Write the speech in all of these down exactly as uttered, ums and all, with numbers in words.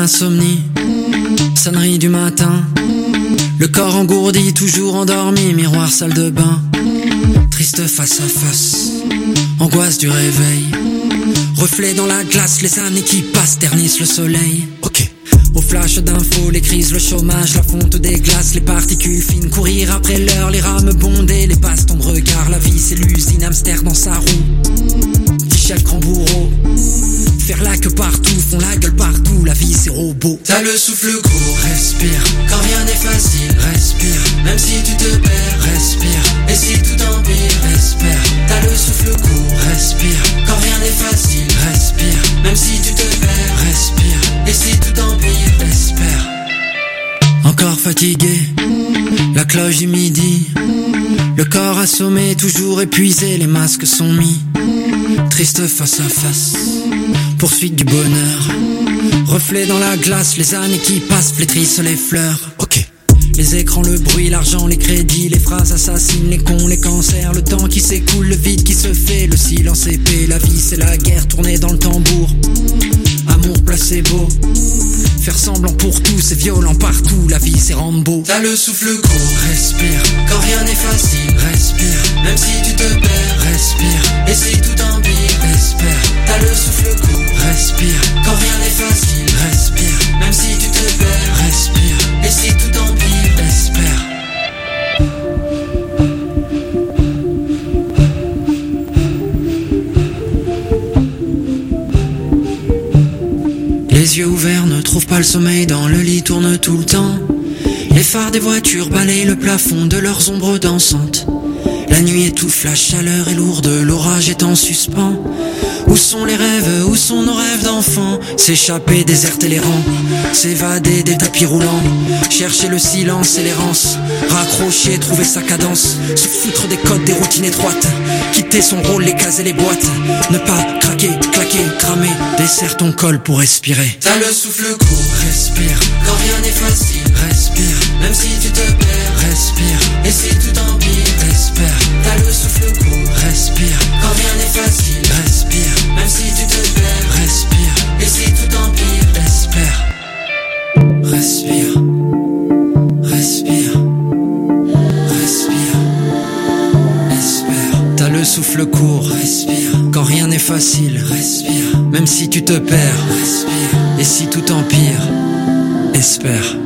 insomnie, sonnerie du matin, le corps engourdi, toujours endormi, miroir salle de bain, triste face à face, angoisse du réveil, reflet dans la glace, les années qui passent ternissent le soleil. Ok. Au flash d'infos, les crises, le chômage, la fonte des glaces, les particules fines, courir après l'heure, les rames bondées, les bastons de regard, la vie c'est l'usine, hamster dans sa roue, petit chef grand bourreau, faire la queue partout, font la gueule partout, la vie c'est robot. T'as le souffle court, respire, quand rien n'est facile, respire, même si tu te perds, respire, et si tout empire, espère, t'as le souffle court, respire, quand rien n'est facile, respire, même si tu te perds, respire, et si tout empire, espère. Encore fatigué, la cloche du midi, le corps assommé, toujours épuisé, les masques sont mis, triste face à face, poursuite du bonheur, reflet dans la glace, les années qui passent flétrissent les fleurs. Ok. Les écrans, le bruit, l'argent, les crédits, les phrases assassines, les cons, les cancers, le temps qui s'écoule, le vide qui se fait, le silence épais, la vie c'est la guerre tournée dans le tambour, amour placebo, faire semblant pour tout, c'est violent partout, la vie c'est Rambo. T'as le souffle court, respire, quand rien n'est facile, respire, même si tu te perds, respire, et si tout empire, espère, t'as le souffle court, respire, quand rien n'est facile, respire, même si tu te perds, respire, et si tout empire, espère. Les yeux ouverts ne trouvent pas le sommeil, dans le lit tournent tout le temps. Les phares des voitures balayent le plafond de leurs ombres dansantes. La nuit étouffe, la chaleur est lourde, l'orage est en suspens. Où sont les rêves, où sont nos rêves d'enfants? S'échapper, déserter les rangs, s'évader des tapis roulants, chercher le silence et l'errance, raccrocher, trouver sa cadence, se foutre des codes, des routines étroites, quitter son rôle, les cases et les boîtes, ne pas craquer, claquer, cramer, desserre ton col pour respirer. T'as le souffle court, respire, quand rien n'est facile, respire, même si tu te perds, respire, et si tout empire, espère, t'as le souffle court, respire, quand rien n'est facile, respire, même si tu te perds, respire, et si tout empire, espère, respire, respire, respire, espère. T'as le souffle court, respire, quand rien n'est facile, respire, même si tu te perds, respire, et si tout empire, espère.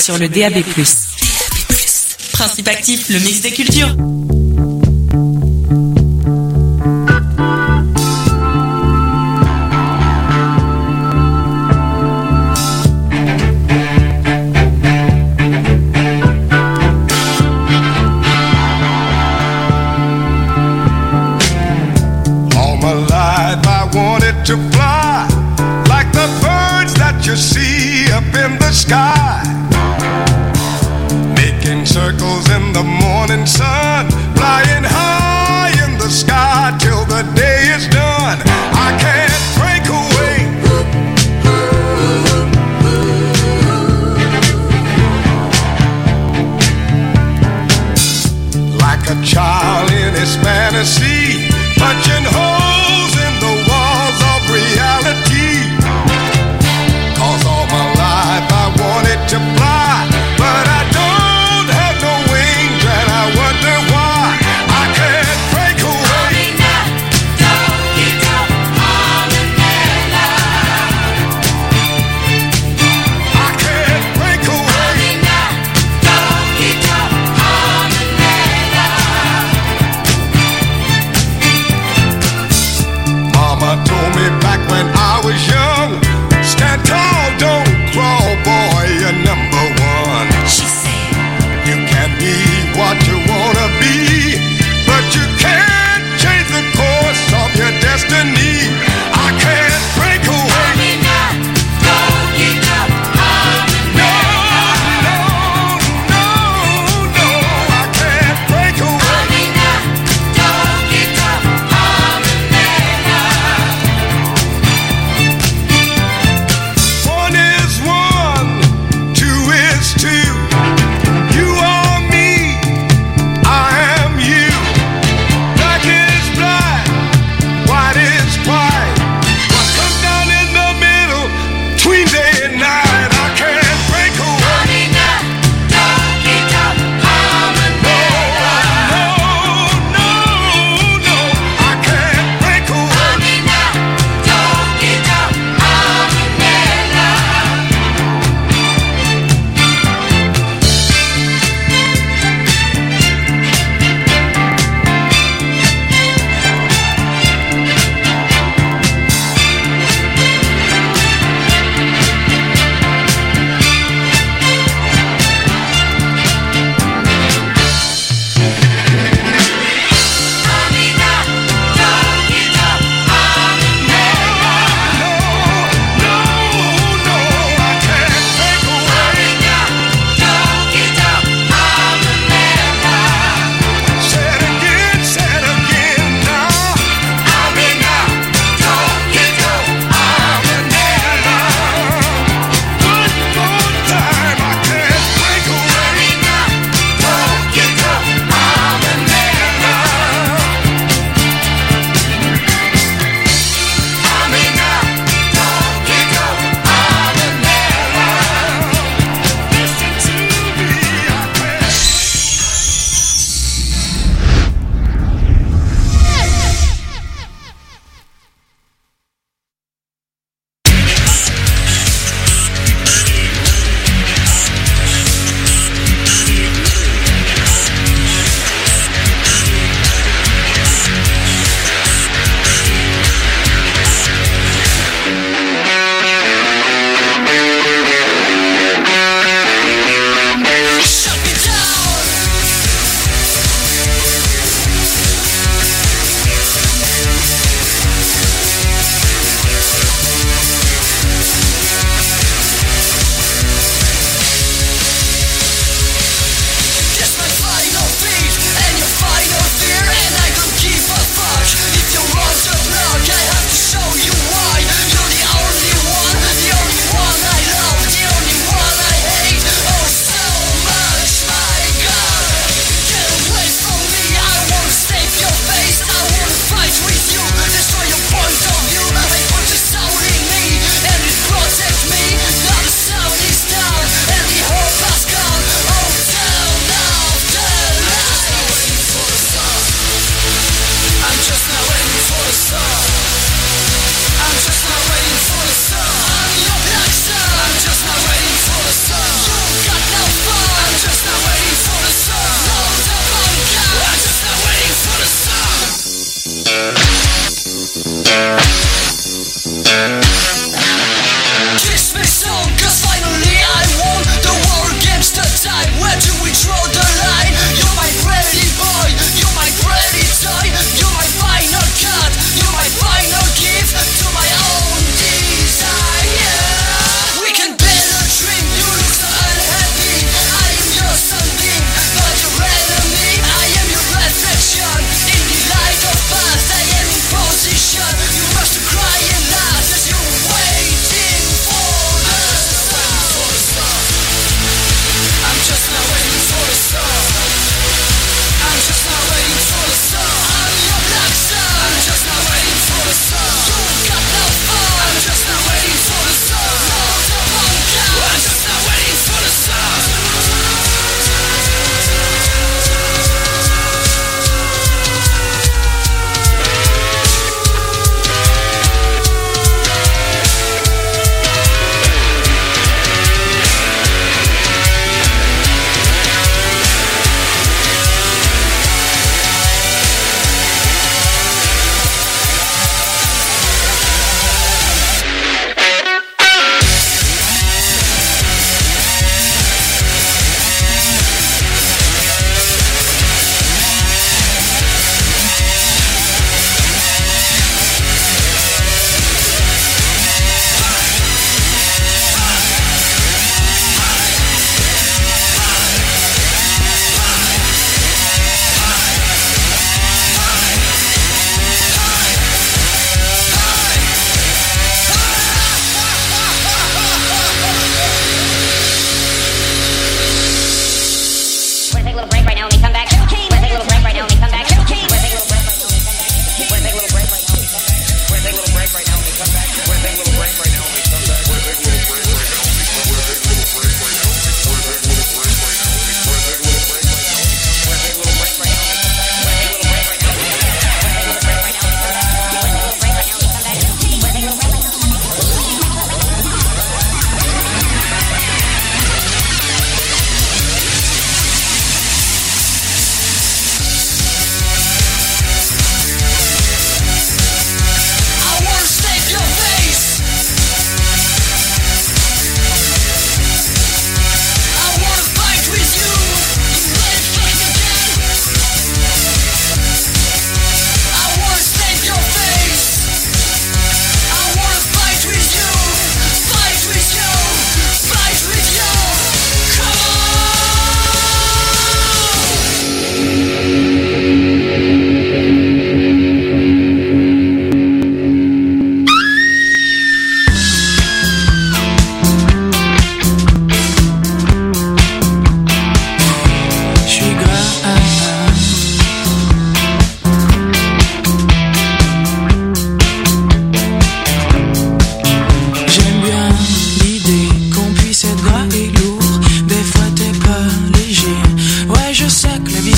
sur le D A B plus. Principe actif, le mix des cultures. To fly like the birds that you see up in the sky, making circles in the morning sun, flying high in the sky till the day is done. I can't break away. Like a child in his fantasy, punching holes in the walls of reality. Cause all my life I wanted to fly, but I don't have no wings and I wonder why I can't break away. I can't break away.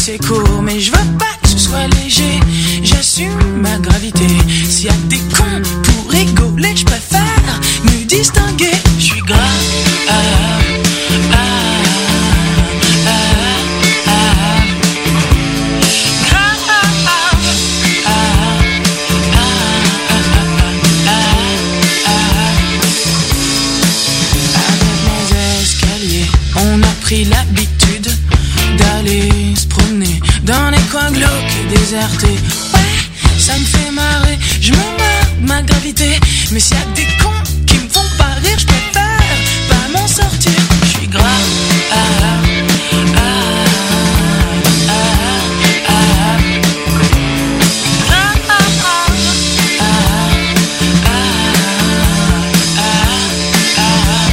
c'est court, mais je veux pas que ce soit léger. J'assume ma gravité. S'il y a des cons pour rigoler, je préfère me distinguer. Je suis grave. Ah, ah, ah, ah. Grave. Ah, ah, ah, ah, ah. Avec mes escaliers, on a pris l'habitude d'aller se promener dans les coins glauques et désertés. Ouais, ça me fait marrer, je me marre de ma gravité. Mais s'il y a des cons qui me font pas rire, je préfère pas m'en sortir. Je suis grave. Ah, ah, ah, ah, ah. Ah, ah, ah, ah, ah, ah, ah.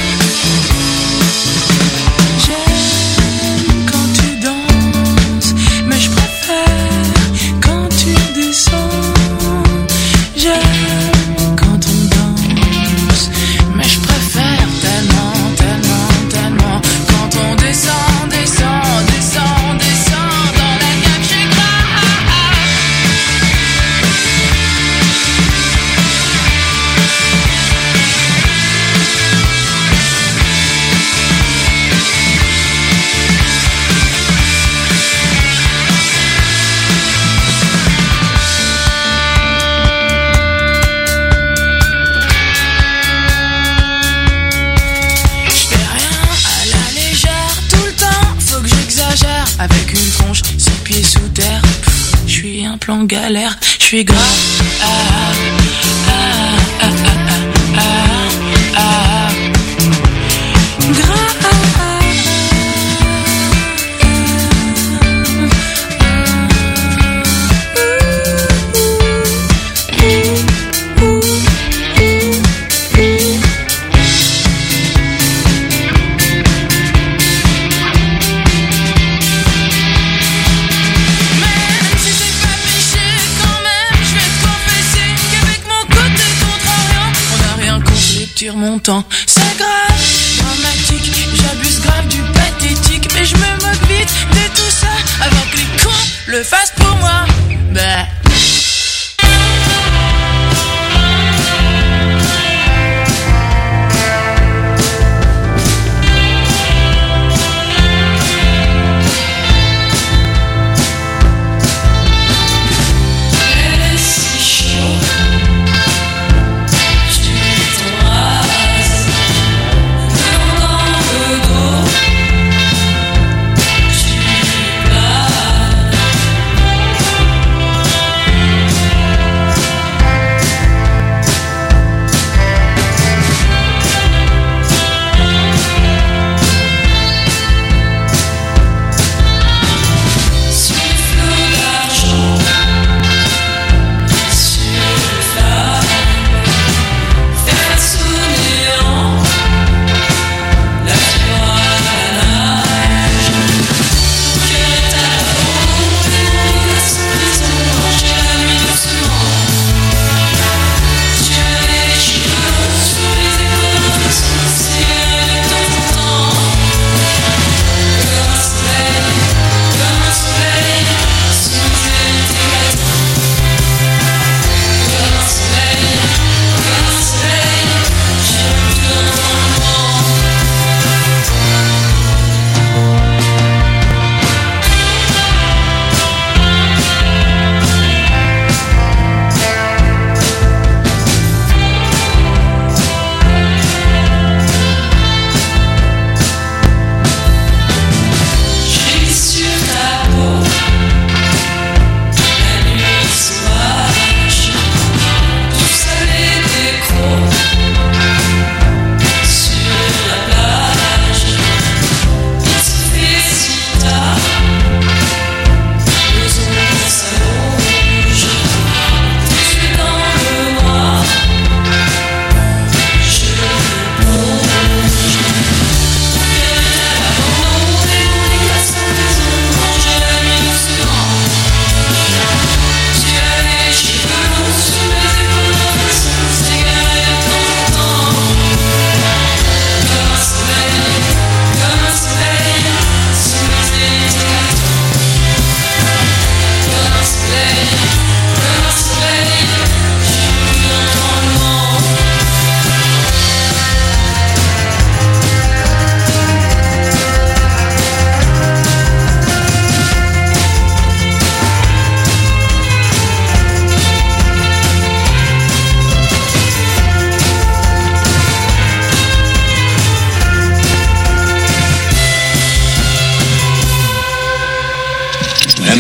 J'aime quand tu danses, mais je préfère quand tu descends. J'aime quand on danse, mais je préfère tellement, tellement, tellement quand on descend, descend, descend, descend dans la cage. Je suis grave. Je fais rien à la légère tout le temps, faut que j'exagère. Avec une tronche, six pieds sous terre, pff, je suis un plan galère, je suis grave. Ah, ah, ah, ah, ah, ah, ah. Grave. Même si c'est pas péché, quand même, je vais te confesser qu'avec mon côté contrariant, on n'a rien contre les petits remontants. C'est grave, dramatique, j'abuse grave du pathétique, mais je me moque vite de tout ça avant que les cons le fassent pour moi. Bah. Elle est si chaude, je t'embrasse.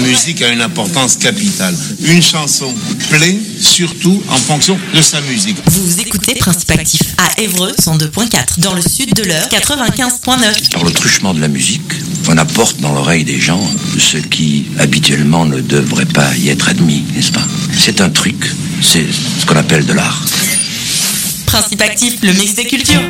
musique a une importance capitale. Une chanson plaît surtout en fonction de sa musique. Vous écoutez Principe Actif à Évreux cent deux point quatre, dans le sud de l'heure quatre-vingt-quinze point neuf. Par le truchement de la musique, on apporte dans l'oreille des gens ce qui habituellement ne devrait pas y être admis, n'est-ce pas? C'est un truc, c'est ce qu'on appelle de l'art. Principe Actif, le mix des cultures.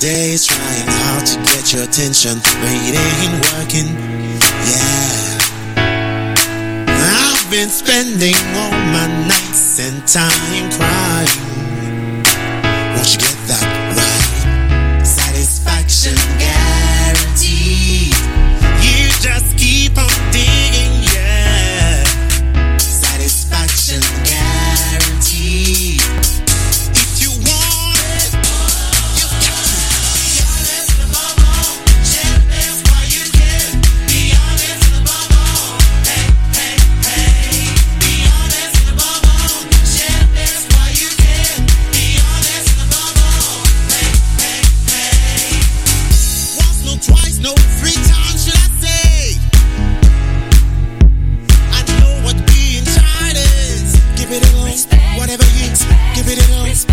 days trying hard to get your attention, but it ain't working, yeah. I've been spending all my nights and time crying. Won't you get that right? Satisfaction guaranteed. You just keep on digging, yeah. Satisfaction guaranteed. If you want it, you've got to be honest above all. Share the best while you can. Be honest above all. Hey, hey, hey. Be honest above all. Share the best while you can. Be honest above all. Hey, hey, hey. Once, no twice, no three times should I say. I know what being tried is. Give it a little, whatever you, give it a little.